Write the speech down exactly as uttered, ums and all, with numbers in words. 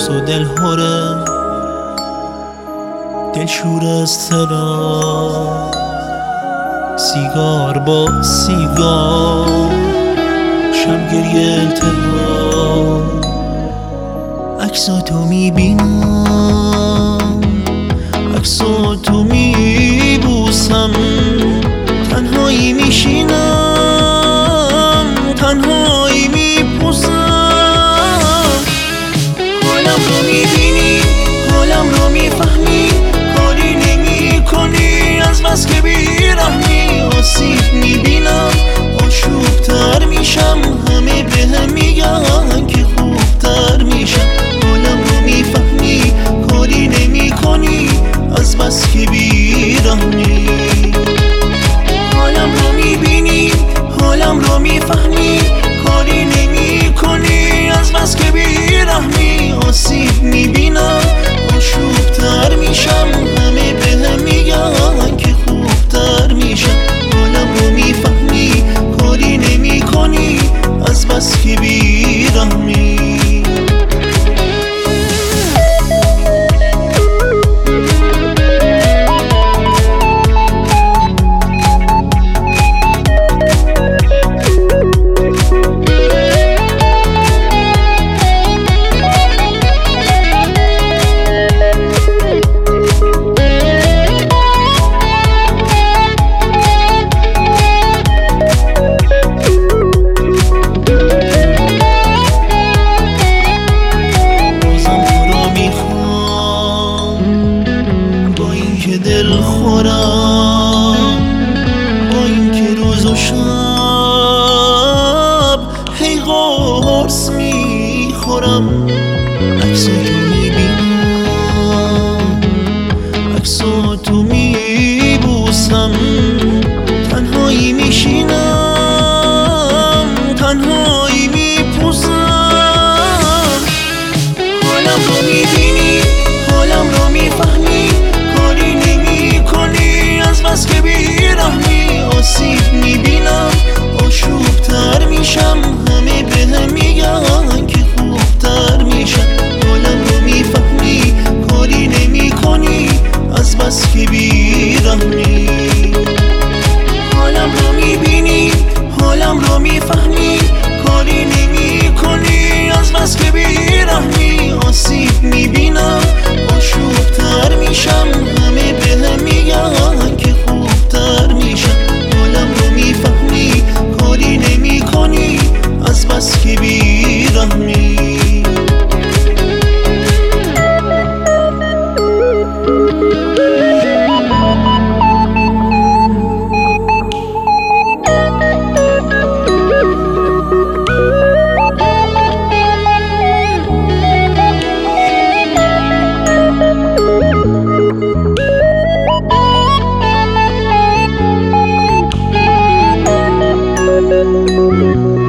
و دل هره، دل شور از طلا، سیگار با سیگار، شمگری التها. عکساتو میبینم، عکساتو میبوسم، تنهایی میشینم، تنهایی میپوسم. حالم رو میبینی، حالم رو میفهمی، کاری نمی کنی از بس که بیرحمی. آسیب میبینم، آشوبتر میشم، همه به هم میگن که خوبتر میشم. حالم رو میفهمی، کاری نمی کنی از بس که بیرحمی. حالم رو میبینی، حالم رو میفهمی، کاری نمی کنی از بس که بیرحمی. آسیب میبینم، آشوبتر میشم، همه به هم میگن که خوبتر میشم. حالم رو میفهمی، کاری نمی کنی از بس که بیرحمی. دل خورم با این که روز و شب هی قرص میخورم. عکساتو میبینم، عکساتو میبوسم، تنهایی میشینم، تنهایی میپوسم. حالم رو میبینی، حالم رو میفهمی، کاری نمی کنی از بس که بیرحمی. آسیب میبینم، آشوبتر میشم، همه به هم میگن که خوبتر میشم. حالم رو میفهمی، کاری نمی کنی از بس که بیرحمی. حالم رو میبینی، حالم رو میفهمی، کاری نمی کنی از بس که بیرحمی. آسیب میبینم، آشوبتر میشم، همه به هم میگن که خوبتر میشم. حالم رو میفهمی، کاری نمی کنی از بس که بیرحمی. Thank you.